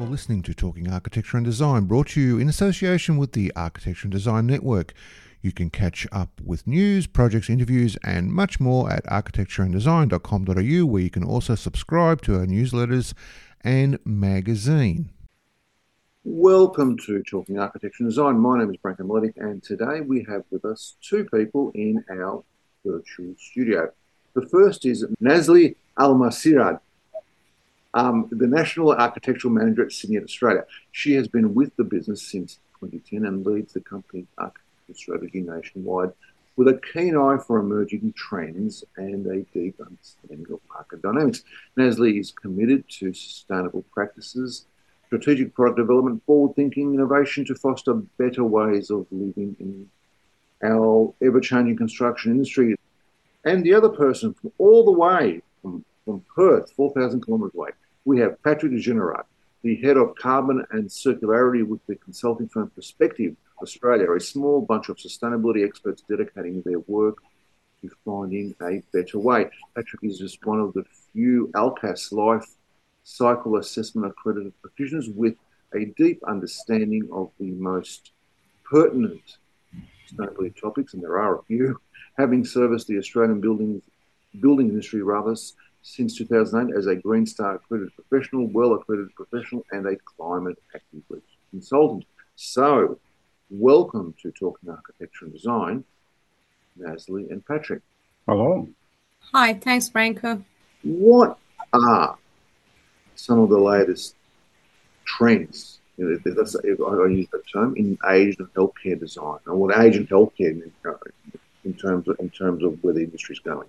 You're listening to Talking Architecture and Design, brought to you in association with the Architecture and Design Network. You can catch up with news, projects, interviews, and much more at architectureanddesign.com.au, where you can also subscribe to our newsletters and magazine. Welcome to Talking Architecture and Design. My name is Branko Miletic, and today we have with us two people in our virtual studio. The first is Nazli Almasirad, the National Architectural Manager at Signet Australia. She has been with the business since 2010 and leads the company's architectural strategy nationwide with a keen eye for emerging trends and a deep understanding of market dynamics. Nazli is committed to sustainable practices, strategic product development, forward-thinking innovation to foster better ways of living in our ever-changing construction industry. And the other person from all the way from Perth, 4,000 kilometres away, we have Patrick Generat, the head of carbon and circularity with the consulting firm Perspective Australia, a small bunch of sustainability experts dedicating their work to finding a better way. Patrick is just one of the few ALCAS life cycle assessment accredited practitioners with a deep understanding of the most pertinent sustainability topics, and there are a few, having serviced the Australian building industry since 2008 as a Green Star accredited professional, well accredited professional, and a climate active consultant. So, welcome to Talking Architecture and Design, Nazli and Patrick. Hello. Hi, thanks, Branko. What are some of the latest trends, I use that term, in aged and healthcare design, or what age and healthcare in terms of where the industry is going?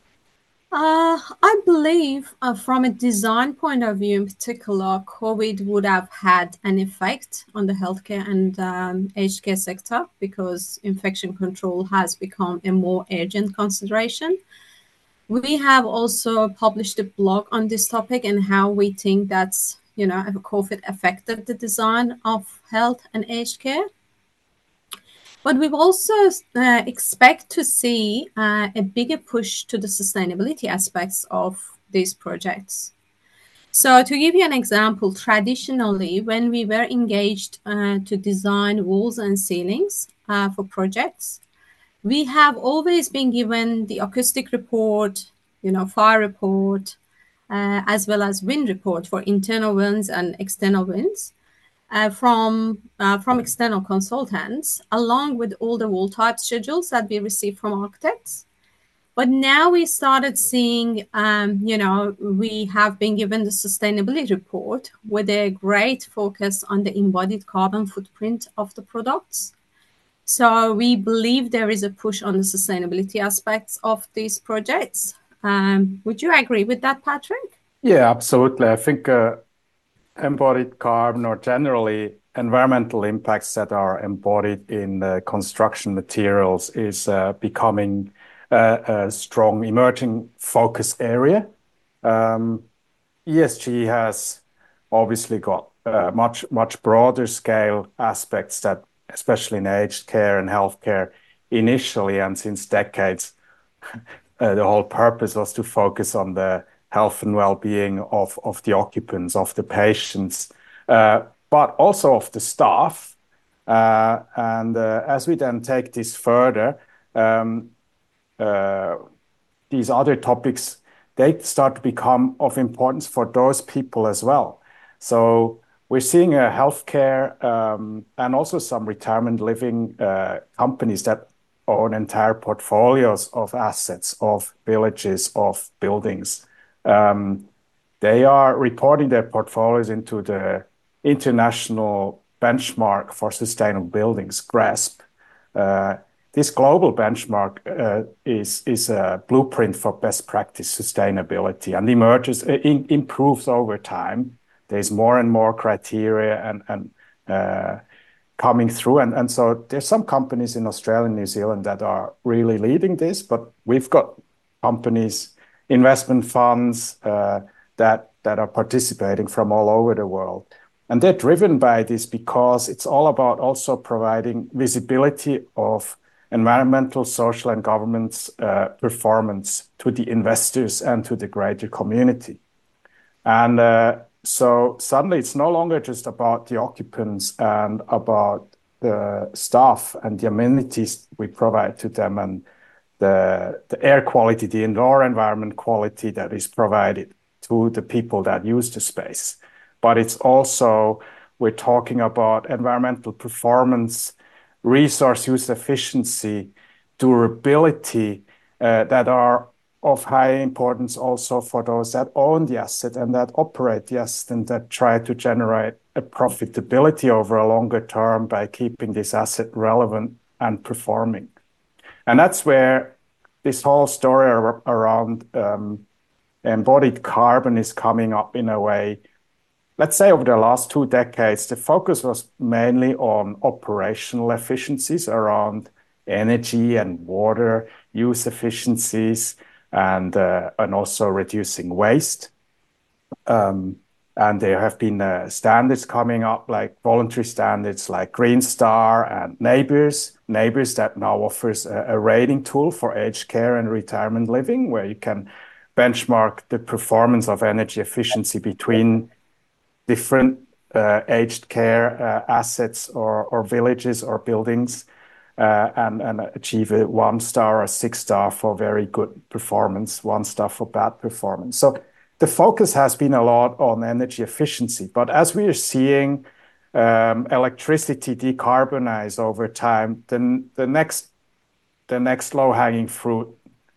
I believe from a design point of view in particular, COVID would have had an effect on the healthcare and aged care sector because infection control has become a more urgent consideration. We have also published a blog on this topic and how we think that's, COVID affected the design of health and aged care. But we've also expect to see a bigger push to the sustainability aspects of these projects. So to give you an example, traditionally, when we were engaged to design walls and ceilings for projects, we have always been given the acoustic report, fire report, as well as wind report for internal winds and external winds. From external consultants, along with all the wall type schedules that we receive from architects. But now we started seeing, we have been given the sustainability report with a great focus on the embodied carbon footprint of the products. So we believe there is a push on the sustainability aspects of these projects. Would you agree with that, Patrick? Yeah, absolutely. I think embodied carbon, or generally environmental impacts that are embodied in construction materials, is becoming a strong emerging focus area. ESG has obviously got much broader scale aspects that, especially in aged care and healthcare initially, and since decades, the whole purpose was to focus on the health and well-being of the occupants, of the patients, but also of the staff. And as we then take this further, these other topics, they start to become of importance for those people as well. So we're seeing a healthcare and also some retirement living companies that own entire portfolios of assets, of villages, of buildings. They are reporting their portfolios into the International Benchmark for Sustainable Buildings, GRESB. This global benchmark is a blueprint for best practice sustainability and improves over time. There's more and more criteria and coming through. And so there's some companies in Australia and New Zealand that are really leading this, but we've got companies, investment funds that are participating from all over the world. And they're driven by this because it's all about also providing visibility of environmental, social, and governance performance to the investors and to the greater community. And So suddenly it's no longer just about the occupants and about the staff and the amenities we provide to them and the air quality, the indoor environment quality that is provided to the people that use the space. But it's also, we're talking about environmental performance, resource use efficiency, durability, that are of high importance also for those that own the asset and that operate the asset and that try to generate a profitability over a longer term by keeping this asset relevant and performing. And that's where this whole story around embodied carbon is coming up in a way. Let's say over the last 2 decades, the focus was mainly on operational efficiencies around energy and water use efficiencies and also reducing waste. And there have been standards coming up, like voluntary standards like Green Star and Neighbours that now offers a rating tool for aged care and retirement living, where you can benchmark the performance of energy efficiency between different aged care assets or villages or buildings and achieve a 1-star or 6-star for very good performance, 1-star for bad performance. So the focus has been a lot on energy efficiency, but as we are seeing electricity decarbonize over time, then the next low-hanging fruit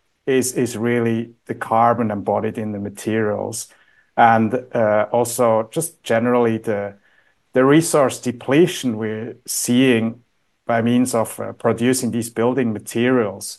is really the carbon embodied in the materials, and also just generally the resource depletion we're seeing by means of producing these building materials.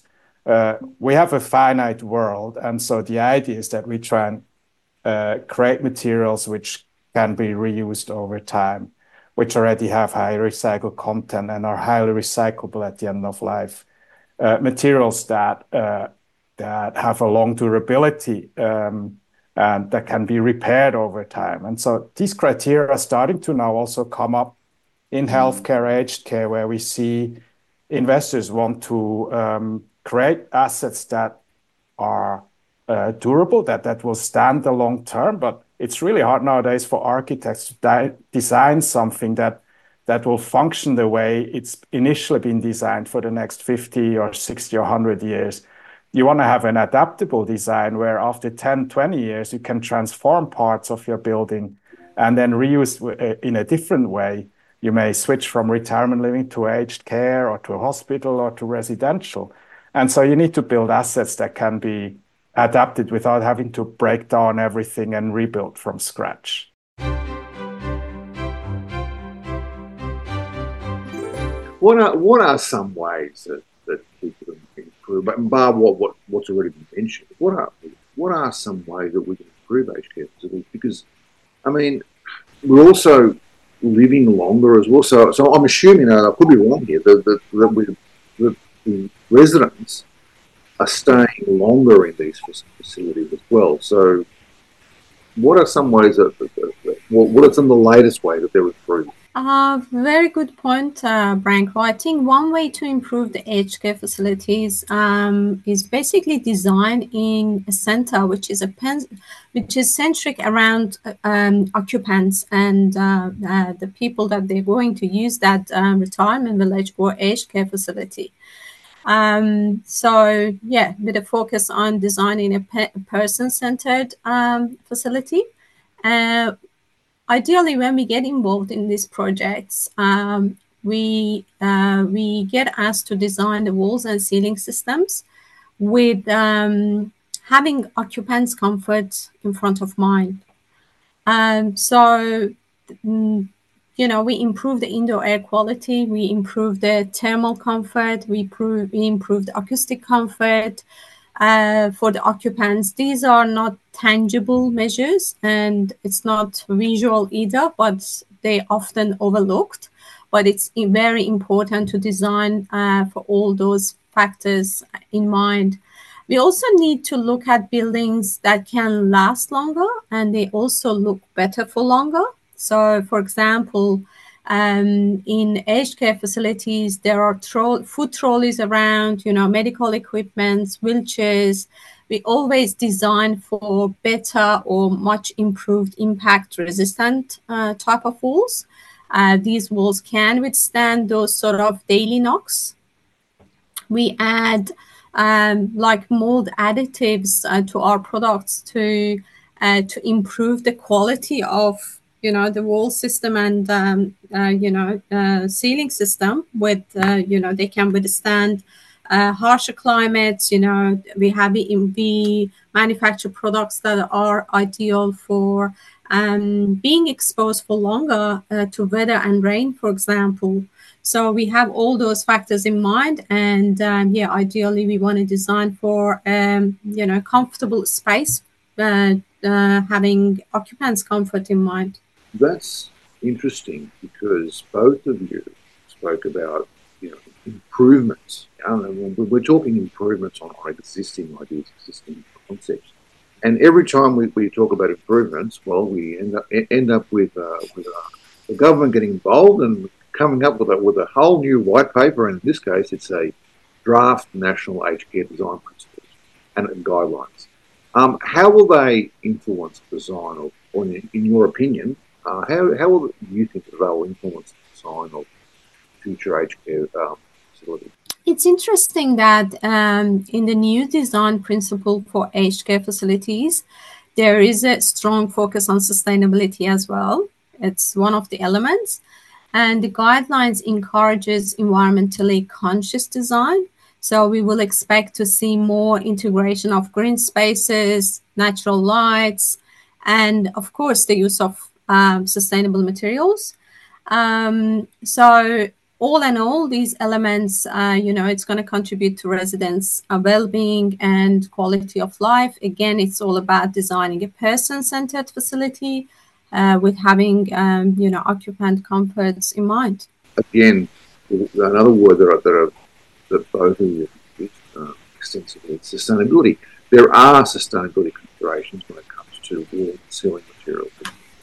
We have a finite world, and so the idea is that we try and create materials which can be reused over time, which already have high recycled content and are highly recyclable at the end of life. Materials that have a long durability and that can be repaired over time. And so these criteria are starting to now also come up in healthcare, aged care, where we see investors want to create assets that are durable, that will stand the long term. But it's really hard nowadays for architects to design something that will function the way it's initially been designed for the next 50 or 60 or 100 years. You want to have an adaptable design where after 10, 20 years, you can transform parts of your building and then reuse in a different way. You may switch from retirement living to aged care or to a hospital or to residential. And so you need to build assets that can be adapted without having to break down everything and rebuild from scratch. What are some ways that people can improve? But bar what's already been mentioned, what are some ways that we can improve aged care facilities? Because, I mean, we're also living longer as well. So I'm assuming, I could be wrong here, that the residents are staying longer in these facilities as well. So what are some ways what are some of the latest ways that they're improving? Very good point, Branko. I think one way to improve the aged care facilities is basically design in a center which is centric around occupants and the people that they're going to use that retirement village or aged care facility. So yeah, with a focus on designing a person-centered facility. Ideally, when we get involved in these projects, we get asked to design the walls and ceiling systems with having occupants' comfort in front of mind. We improve the indoor air quality, we improve the thermal comfort, we improve the acoustic comfort for the occupants. These are not tangible measures and it's not visual either, but they often overlooked. But it's very important to design for all those factors in mind. We also need to look at buildings that can last longer and they also look better for longer. So, for example, in aged care facilities, there are food trolleys around, medical equipment, wheelchairs. we always design for better or much improved impact resistant type of walls. These walls can withstand those sort of daily knocks. We add like mold additives to our products to improve the quality of the wall system and ceiling system. With they can withstand harsher climates. We manufacture products that are ideal for being exposed for longer to weather and rain, for example. So we have all those factors in mind, and ideally we want to design for comfortable space, having occupants' comfort in mind. That's interesting because both of you spoke about improvements. We're talking improvements on existing ideas, existing concepts, and every time we talk about improvements, well, we end up with the government getting involved and coming up with a whole new white paper, and in this case, it's a draft national aged care design principles and guidelines. How will they influence design, or in your opinion, how will you think that they'll influence the design of future aged care facilities? It's interesting that in the new design principle for aged care facilities, there is a strong focus on sustainability as well. It's one of the elements. And the guidelines encourages environmentally conscious design. So we will expect to see more integration of green spaces, natural lights, and of course the use of sustainable materials. So all in all, these elements, it's going to contribute to residents' well-being and quality of life. Again, it's all about designing a person-centered facility with having, occupant comforts in mind. Again, another word that both of you used extensively is sustainability. There are sustainability considerations when it comes to wall and ceiling materials.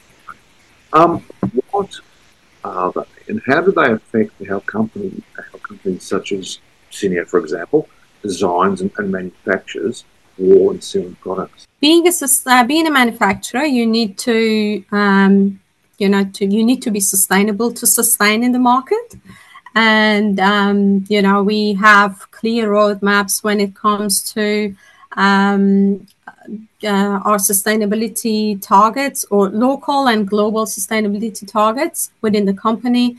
What are they, and how do they affect how companies such as Cinia, for example, designs and manufactures wall and ceiling products? Being a manufacturer, you need to be sustainable to sustain in the market, and we have clear roadmaps when it comes to our sustainability targets, or local and global sustainability targets within the company.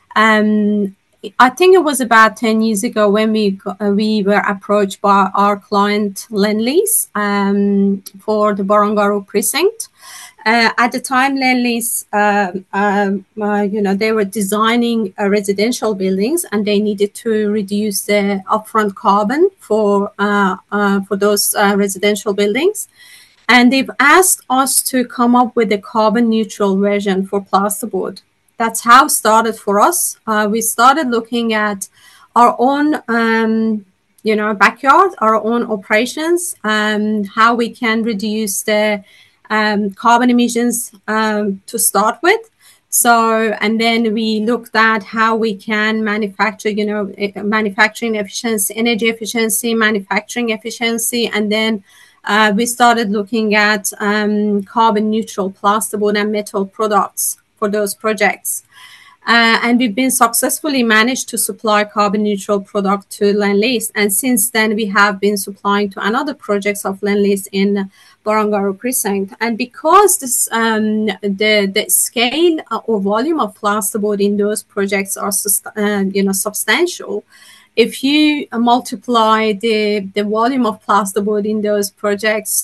I think it was about 10 years ago when we were approached by our client Lendlease for the Barangaroo precinct. At the time, Lendlease, they were designing residential buildings, and they needed to reduce the upfront carbon for those residential buildings. And they've asked us to come up with a carbon neutral version for plasterboard. That's how it started for us. We started looking at our own, backyard, our own operations, how we can reduce the carbon emissions to start with. So, and then we looked at how we can manufacture, manufacturing efficiency, energy efficiency, manufacturing efficiency, and then we started looking at carbon neutral plasterboard and metal products for those projects. And we've been successfully managed to supply carbon neutral product to Lendlease. And since then, we have been supplying to another projects of Lendlease in Barangaroo precinct. And because this, the scale or volume of plasterboard in those projects are substantial, if you multiply the volume of plasterboard in those projects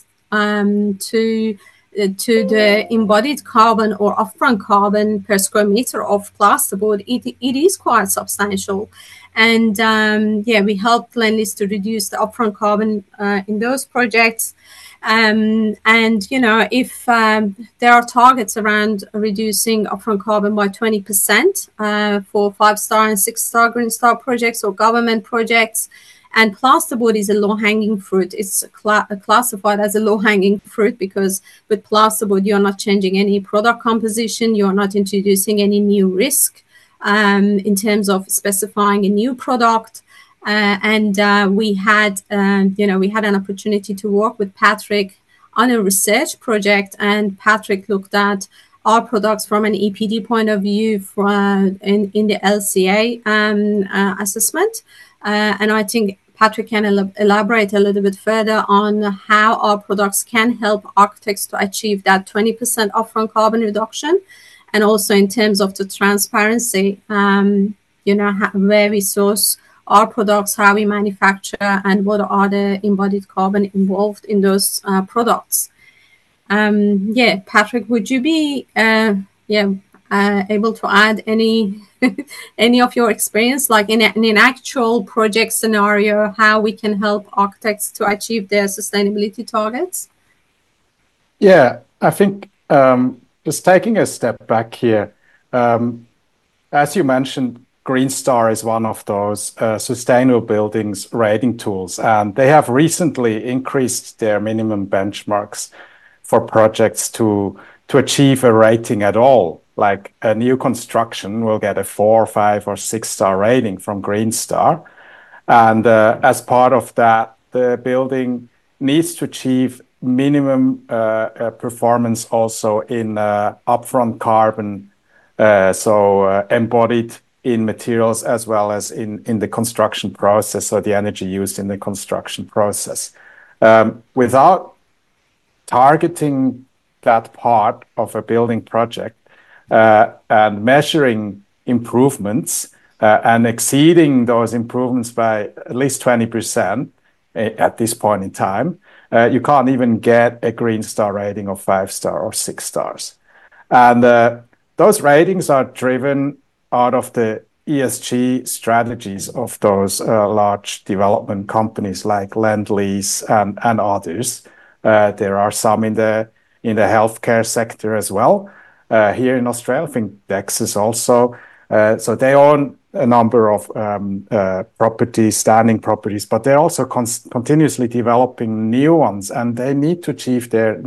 to the embodied carbon or upfront carbon per square meter of plasterboard, it is quite substantial. And we helped Lendlease to reduce the upfront carbon in those projects. If there are targets around reducing upfront carbon by 20% for 5-star and 6-star Green Star projects or government projects, and plasterboard is a low-hanging fruit. It's classified as a low-hanging fruit because with plasterboard, you're not changing any product composition. You're not introducing any new risk in terms of specifying a new product. we had an opportunity to work with Patrick on a research project, and Patrick looked at our products from an EPD point of view in the LCA assessment. And I think Patrick can elaborate a little bit further on how our products can help architects to achieve that 20% upfront carbon reduction, and also in terms of the transparency, where we source our products, how we manufacture, and what are the embodied carbon involved in those products. Patrick, would you be able to add any of your experience, like in an actual project scenario, how we can help architects to achieve their sustainability targets? Yeah, I think just taking a step back here, as you mentioned, Green Star is one of those sustainable buildings rating tools, and they have recently increased their minimum benchmarks for projects to achieve a rating at all. Like a new construction will get a 4, 5, or 6-star rating from Green Star. And as part of that, the building needs to achieve minimum performance also in upfront carbon, embodied in materials as well as in the construction process, so the energy used in the construction process. Without targeting that part of a building project and measuring improvements and exceeding those improvements by at least 20% at this point in time, you can't even get a Green Star rating of 5-star or 6 stars. And those ratings are driven out of the ESG strategies of those large development companies like Lend-Lease and others. There are some in the healthcare sector as well. Here in Australia, I think Dexus also. So they own a number of properties, standing properties, but they're also continuously developing new ones, and they need to achieve their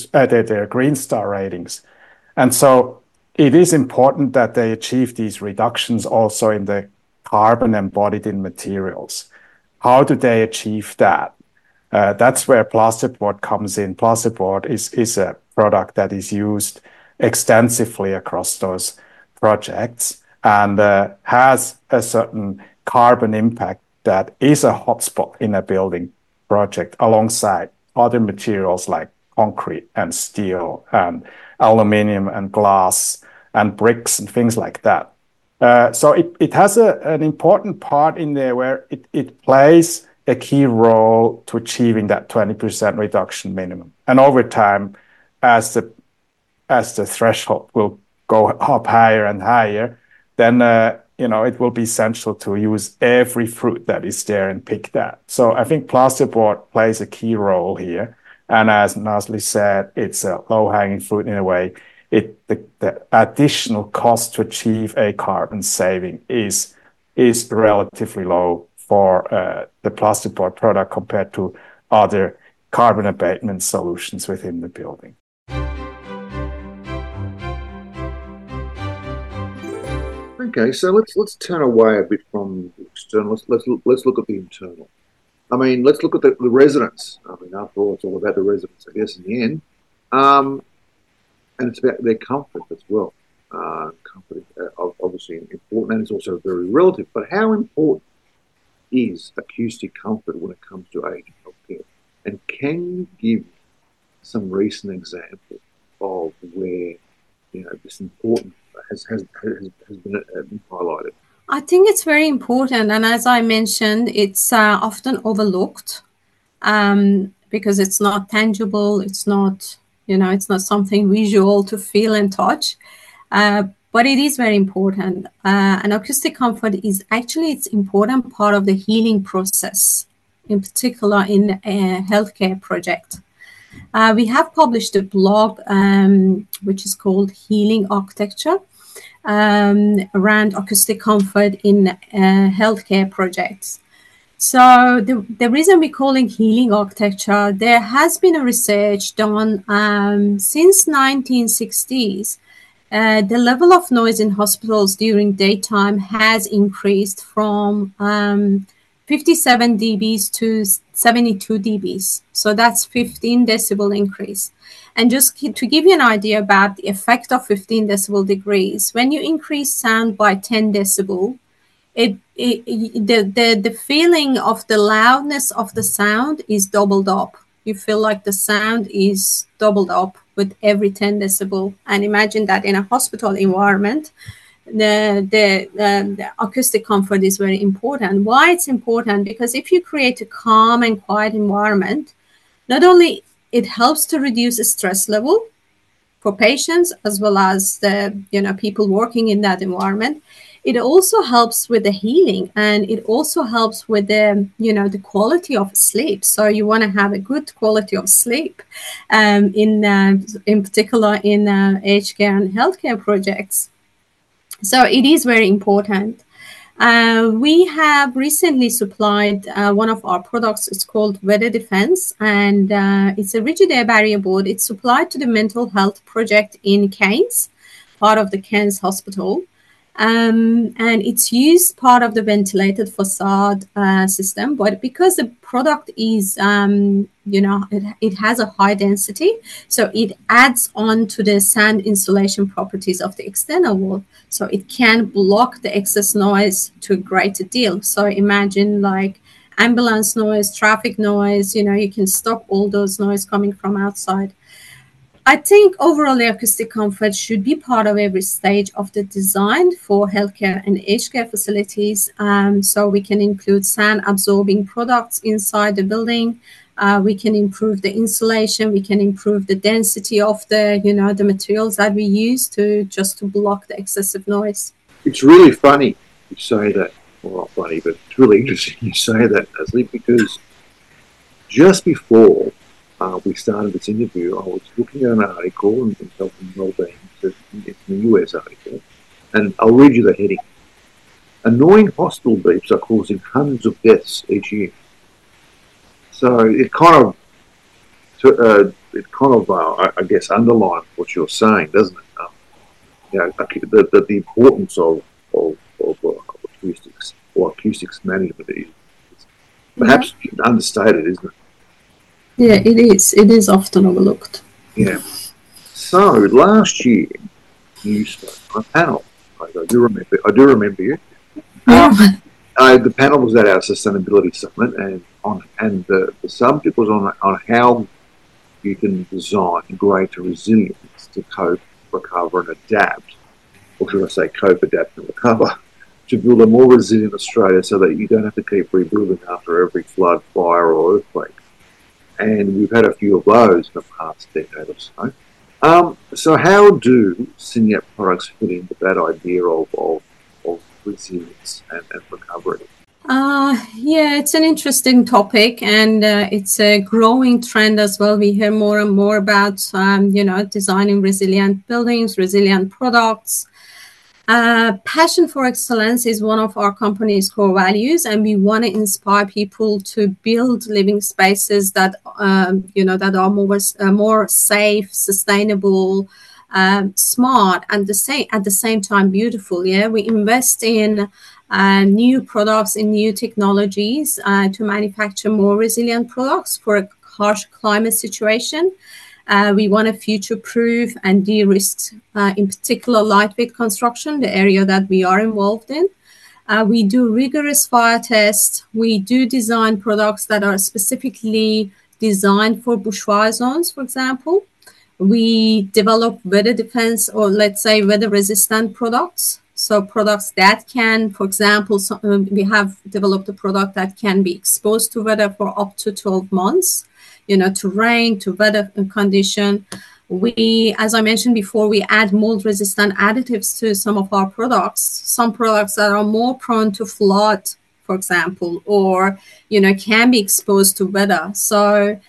Green Star ratings. And so it is important that they achieve these reductions also in the carbon embodied in materials. How do they achieve that? That's where plasterboard comes in. Plasterboard is a product that is used extensively across those projects and has a certain carbon impact that is a hotspot in a building project alongside other materials like concrete and steel and aluminium and glass and bricks and things like that. So it has an important part in there where it plays a key role to achieving that 20% reduction minimum. And over time, as the threshold will go up higher and higher, then it will be essential to use every fruit that is there and pick that. So I think plasterboard plays a key role here. And as Nazli said, it's a low-hanging fruit in a way. The additional cost to achieve a carbon saving is relatively low for the plasterboard product compared to other carbon abatement solutions within the building. Okay, so let's turn away a bit from the external. Let's look at the internal. I mean, let's look at the residents. I mean, after all, it's all about the residents, I guess, in the end. And it's about their comfort as well. Comfort is obviously important, and it's also very relative. But how important is acoustic comfort when it comes to aging healthcare? And can you give some recent examples of where this important has been highlighted? I think it's very important, and as I mentioned, it's often overlooked because it's not tangible. It's not it's not something visual to feel and touch, but it is very important. And acoustic comfort is actually it's important part of the healing process, in particular in a healthcare project. We have published a blog which is called Healing Architecture around acoustic comfort in healthcare projects. So the reason we're calling healing architecture, there has been a research done since 1960s. The level of noise in hospitals during daytime has increased from 57 dBs to 72 dBs. So that's 15 decibel increase. And just to give you an idea about the effect of 15 decibel degrees, when you increase sound by 10 decibel, the feeling of the loudness of the sound is doubled up. You feel like the sound is doubled up with every 10 decibel. And imagine that in a hospital environment, the acoustic comfort is very important. Why it's important? Because if you create a calm and quiet environment, not only it helps to reduce the stress level for patients as well as the people working in that environment, it also helps with the healing, and it also helps with the quality of sleep. So you want to have a good quality of sleep, in particular in aged care and healthcare projects. So it is very important. We have recently supplied one of our products. It's called Weather Defense, and it's a rigid air barrier board. It's supplied to the mental health project in Cairns, part of the Cairns Hospital. And it's used part of the ventilated facade system, but because the product is, it has a high density, so it adds on to the sound insulation properties of the external wall, so it can block the excess noise to a greater deal. So imagine like ambulance noise, traffic noise, you can stop all those noise coming from outside. I think overall the acoustic comfort should be part of every stage of the design for healthcare and aged care facilities. So we can include sound absorbing products inside the building. We can improve the insulation. We can improve the density of the materials that we use to block the excessive noise. It's really funny you say that. Well, not funny, but it's really interesting you say that, Nazli, because just before we started this interview, I was looking at an article in Health and Wellbeing. It's a US article, and I'll read you the heading. Annoying hospital beeps are causing hundreds of deaths each year. So it kind of, I guess, underlines what you're saying, doesn't it? The importance of acoustics or acoustics management is perhaps understated, isn't it? Yeah, it is. It is often overlooked. Yeah. So last year, you spoke on a panel. I do remember you. The panel was at our sustainability summit, and the subject was on how you can design greater resilience to cope, recover, and adapt, or should I say, cope, adapt, and recover, to build a more resilient Australia, so that you don't have to keep rebuilding after every flood, fire, or earthquake. And we've had a few of those in the past decade or so. So how do Synyak products fit into that idea of resilience and recovery? Yeah, it's an interesting topic, and it's a growing trend as well. We hear more and more about, designing resilient buildings, resilient products. Passion for excellence is one of our company's core values, and we want to inspire people to build living spaces that, that are more safe, sustainable, smart, and at the same time beautiful. Yeah, we invest in new products, in new technologies to manufacture more resilient products for a harsh climate situation. We want to future-proof and de-risk, in particular, lightweight construction, the area that we are involved in. We do rigorous fire tests. We do design products that are specifically designed for bushfire zones, for example. We develop weather defense, or let's say weather-resistant products. So products that can, for example, we have developed a product that can be exposed to weather for up to 12 months. To rain, to weather condition. We, as I mentioned before, we add mold-resistant additives to some of our products. Some products that are more prone to flood, for example, or, can be exposed to weather. So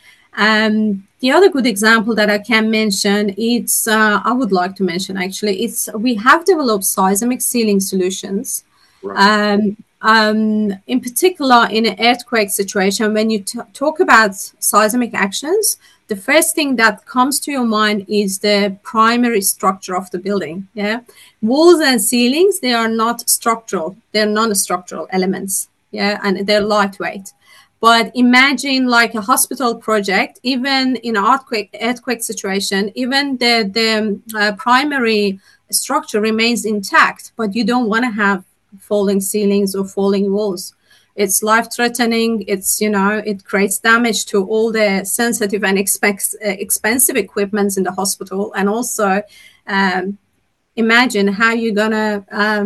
the other good example that I can mention, I would like to mention actually, we have developed seismic sealing solutions. Right. In particular, in an earthquake situation, when you talk about seismic actions, the first thing that comes to your mind is the primary structure of the building. Yeah, walls and ceilings, they are not structural; they're non-structural elements. yeah, and they're lightweight. But imagine like a hospital project, even in an earthquake situation, even the primary structure remains intact, but you don't want to have falling ceilings or falling walls. It's life-threatening. It's, it creates damage to all the sensitive and expensive equipments in the hospital. And also, imagine how you're gonna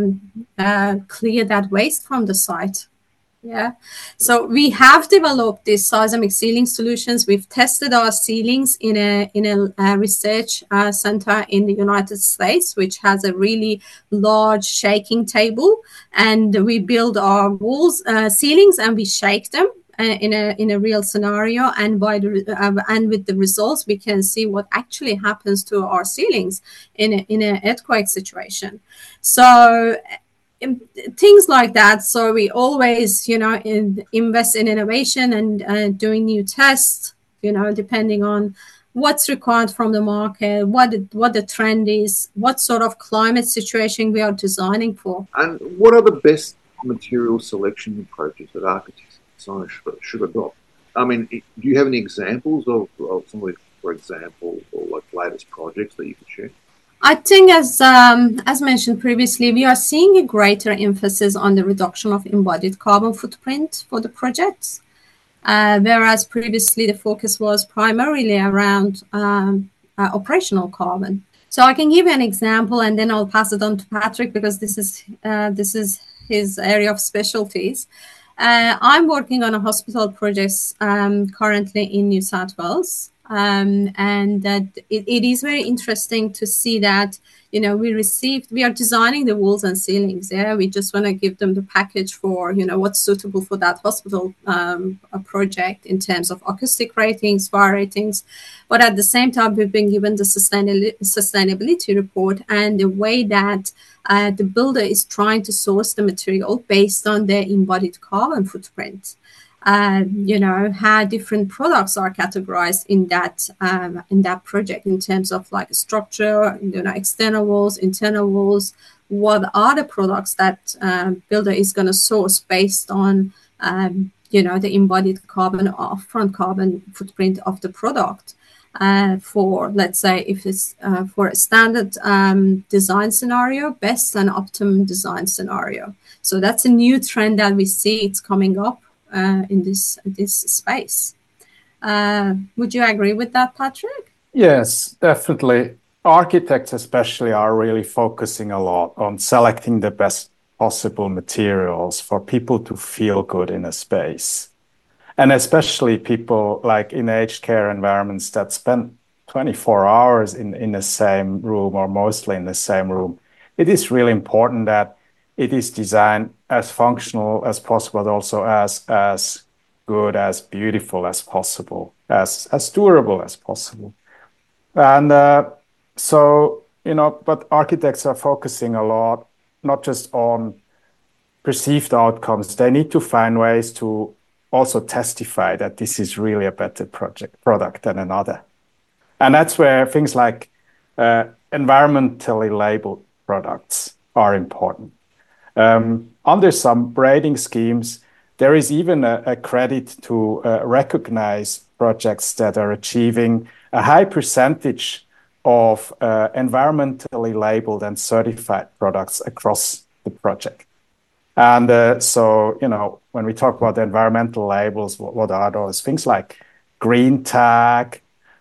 clear that waste from the site. Yeah, so we have developed these seismic sealing solutions. We've tested our ceilings in a research center in the United States, which has a really large shaking table, and we build our walls, ceilings, and we shake them in a real scenario. And and with the results, we can see what actually happens to our ceilings in an earthquake situation. So things like that. So we always, invest in innovation and doing new tests, depending on what's required from the market, what the trend is, what sort of climate situation we are designing for. And what are the best material selection approaches that architects and designers should adopt? I mean, do you have any examples of some of the, for example, or like latest projects that you could share? I think, as mentioned previously, we are seeing a greater emphasis on the reduction of embodied carbon footprint for the projects, whereas previously the focus was primarily around operational carbon. So I can give you an example, and then I'll pass it on to Patrick, because this is his area of specialties. I'm working on a hospital project currently in New South Wales. And that it is very interesting to see that, we are designing the walls and ceilings. Yeah, we just want to give them the package for, what's suitable for that hospital project in terms of acoustic ratings, fire ratings. But at the same time, we've been given the sustainability report and the way that the builder is trying to source the material based on their embodied carbon footprint. How different products are categorized in that project in terms of like structure, external walls, internal walls. What are the products that builder is going to source based on, the embodied carbon or upfront carbon footprint of the product? For, let's say, if it's for a standard design scenario, best and optimum design scenario. So that's a new trend that we see. It's coming up in this space. Would you agree with that, Patrick? Yes, definitely. Architects especially are really focusing a lot on selecting the best possible materials for people to feel good in a space. And especially people like in aged care environments that spend 24 hours in the same room, or mostly in the same room. It is really important that it is designed as functional as possible, but also as good, as beautiful as possible, as durable as possible. And but architects are focusing a lot, not just on perceived outcomes. They need to find ways to also testify that this is really a better product than another. And that's where things like environmentally labeled products are important. Under some rating schemes, there is even a credit to recognize projects that are achieving a high percentage of environmentally labeled and certified products across the project. And when we talk about the environmental labels, what are those? Things like green tag,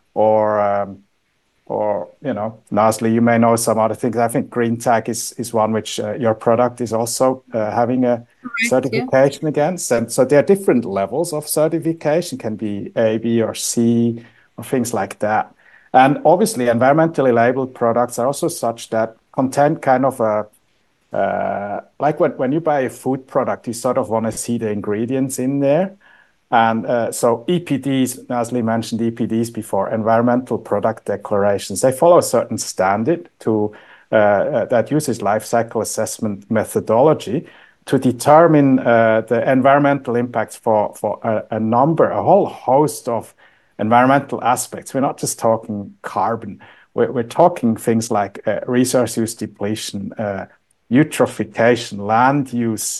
or Nazli, you may know some other things. I think green tag is one which your product is also having a certification against. And so there are different levels of certification, can be A, B, or C, or things like that. And obviously, environmentally labeled products are also such that contain kind of like when you buy a food product, you sort of want to see the ingredients in there. And so EPDs, Nazli mentioned EPDs before, environmental product declarations. They follow a certain standard that uses life cycle assessment methodology to determine the environmental impacts for a whole host of environmental aspects. We're not just talking carbon. We're talking things like resource use depletion, eutrophication, land use,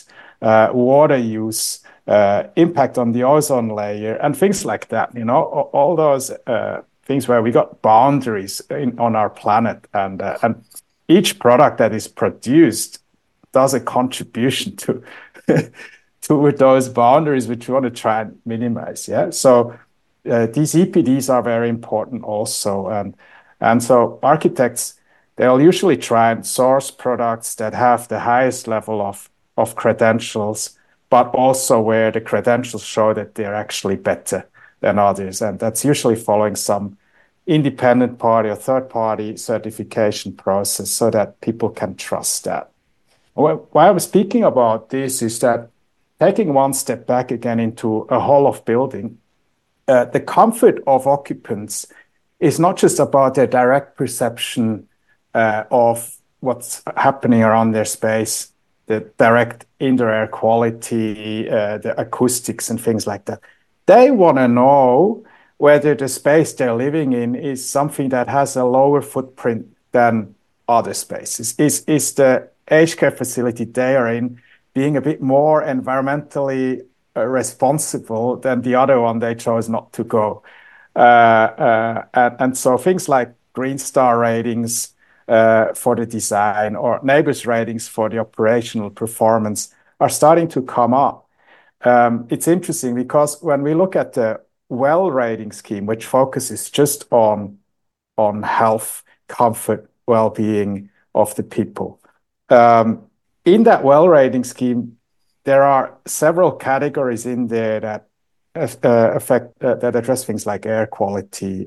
water use, impact on the ozone layer, and things like that. All those things where we got boundaries on our planet, and each product that is produced does a contribution to those boundaries, which we want to try and minimize. Yeah, so these EPDs are very important also, and so architects, they'll usually try and source products that have the highest level of credentials, but also where the credentials show that they're actually better than others, and that's usually following some independent party or third-party certification process so that people can trust that. Why I was speaking about this is that taking one step back again into a whole of building, the comfort of occupants is not just about their direct perception of what's happening around their space, the direct indoor air quality, the acoustics and things like that. They want to know whether the space they're living in is something that has a lower footprint than other spaces. Is the aged care facility they are in being a bit more environmentally responsible than the other one they chose not to go? And so things like Green Star ratings for the design or neighbors ratings for the operational performance are starting to come up. It's interesting because when we look at the WELL rating scheme, which focuses just on health, comfort, well-being of the people, in that WELL rating scheme, there are several categories in there that address things like air quality,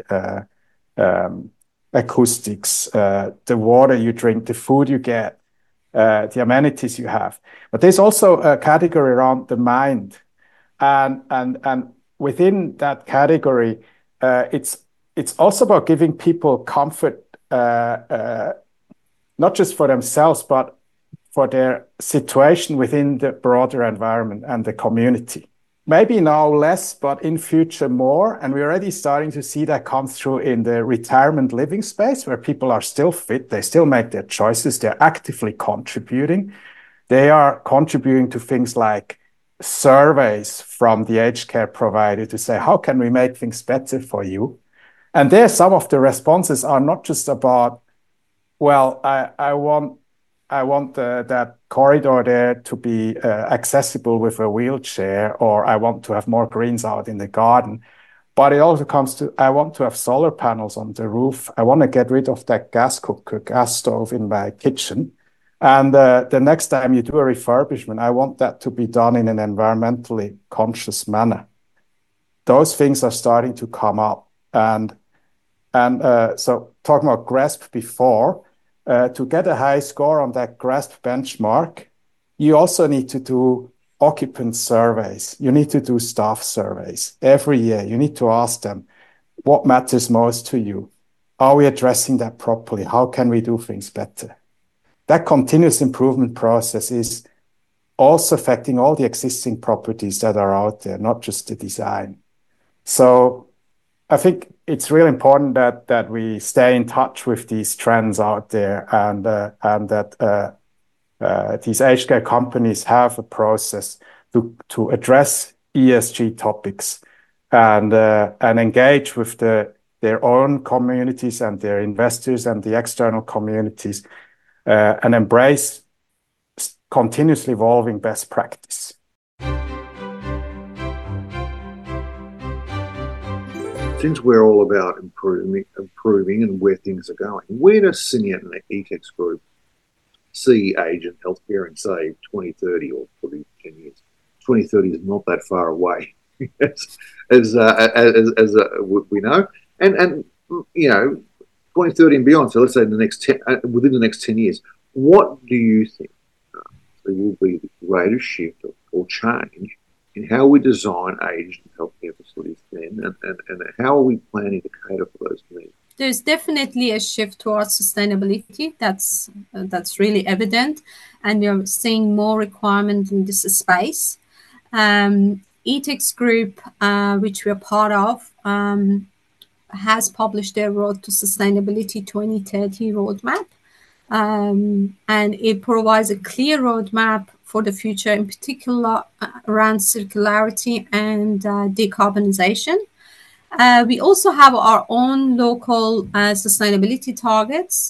acoustics, the water you drink, the food you get, the amenities you have. But there's also a category around the mind, and within that category, it's also about giving people comfort, not just for themselves, but for their situation within the broader environment and the community. Maybe now less, but in future more. And we're already starting to see that come through in the retirement living space where people are still fit. They still make their choices. They're actively contributing. They are contributing to things like surveys from the aged care provider to say, how can we make things better for you? And there, some of the responses are not just about, well, I want that corridor there to be accessible with a wheelchair, or I want to have more greens out in the garden. But it also comes to, I want to have solar panels on the roof. I want to get rid of that gas stove in my kitchen. And the next time you do a refurbishment, I want that to be done in an environmentally conscious manner. Those things are starting to come up. And so talking about GRESB before, to get a high score on that GRESB benchmark, you also need to do occupant surveys. You need to do staff surveys every year. You need to ask them, what matters most to you? Are we addressing that properly? How can we do things better? That continuous improvement process is also affecting all the existing properties that are out there, not just the design. So I think it's really important that we stay in touch with these trends out there, and that these aged care companies have a process to address ESG topics and engage with their own communities and their investors and the external communities, and embrace continuously evolving best practice. Since we're all about improving and where things are going, where does Cineat and the ETEX Group see age and healthcare in, say, 2030 or probably 10 years? 2030 is not that far away, as we know, and you know, 2030 and beyond. So let's say within the next 10 years, what do you think there will be the greatest shift or change in how we design aged and healthcare facilities then, and how are we planning to cater for those needs? There's definitely a shift towards sustainability. That's really evident, and we're seeing more requirement in this space. ETEX Group, which we're part of, has published their Road to Sustainability 2030 roadmap, and it provides a clear roadmap for the future, in particular around circularity and decarbonization. We also have our own local sustainability targets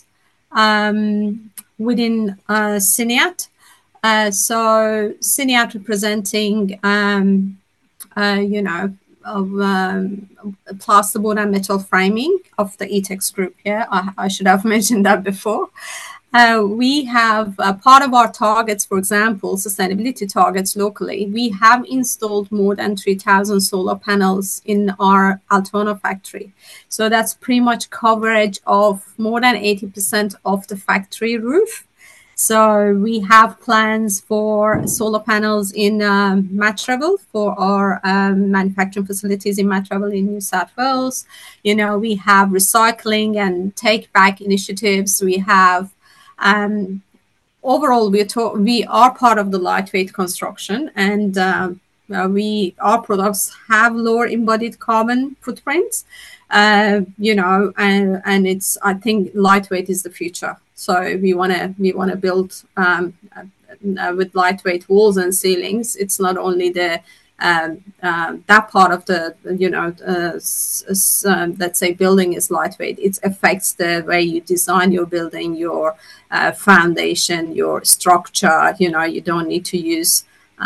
within CINIAT. So CINIAT representing, plasterboard and metal framing of the ETEX group. Yeah, I should have mentioned that before. We have part of our targets, for example, sustainability targets locally. We have installed more than 3,000 solar panels in our Altona factory. So that's pretty much coverage of more than 80% of the factory roof. So we have plans for solar panels in Matraville for our manufacturing facilities in Matraville in New South Wales. We have recycling and take back initiatives. We have overall, we are part of the lightweight construction, and our products have lower embodied carbon footprints. And it's, I think, lightweight is the future. So we want to build with lightweight walls and ceilings. It's not only the that part of the let's say building is lightweight. It affects the way you design your building, your foundation, your structure. You don't need to use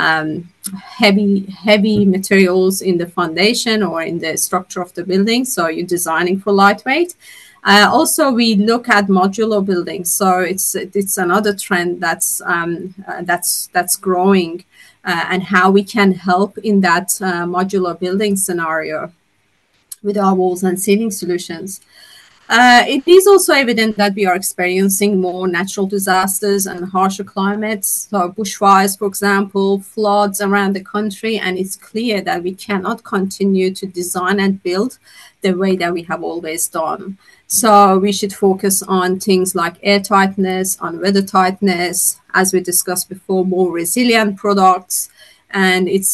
heavy materials in the foundation or in the structure of the building. So you're designing for lightweight. Also, we look at modular buildings. So it's another trend that's growing, and how we can help in that modular building scenario with our walls and ceiling solutions. It is also evident that we are experiencing more natural disasters and harsher climates, so bushfires, for example, floods around the country, and it's clear that we cannot continue to design and build the way that we have always done. So we should focus on things like air tightness, on weather tightness, as we discussed before, more resilient products. And it's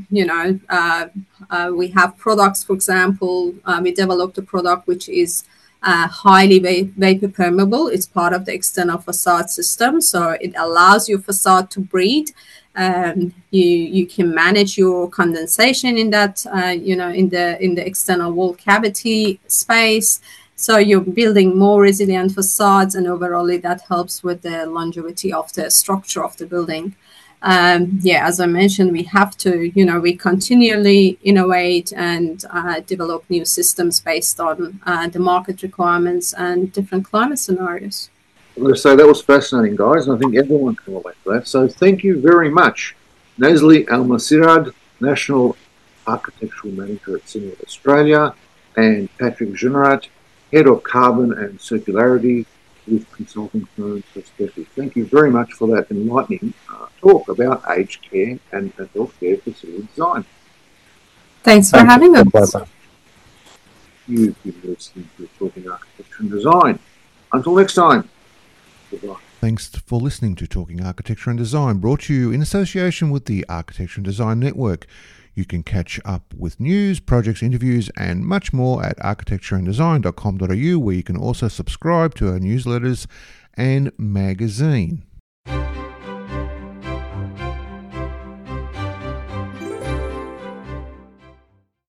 we have products, for example, we developed a product which is highly vapor permeable. It's part of the external facade system, so it allows your facade to breathe. You can manage your condensation in that in the external wall cavity space. So you're building more resilient facades, and overall that helps with the longevity of the structure of the building. As I mentioned, we have to, we continually innovate and develop new systems based on the market requirements and different climate scenarios. I'm going to say that was fascinating, guys, and I think everyone can relate to that. So thank you very much, Nazli Al-Masirad, National Architectural Manager at CINIAT Australia, and Patrick Generat, Head of Carbon and Circularity with consulting firm Perspective. Thank you very much for that enlightening talk about aged care and healthcare facility design. Thanks for having us. You've been listening to Talking Architecture and Design. Until next time, goodbye. Thanks for listening to Talking Architecture and Design, brought to you in association with the Architecture and Design Network. You can catch up with news, projects, interviews, and much more at architectureanddesign.com.au, where you can also subscribe to our newsletters and magazine.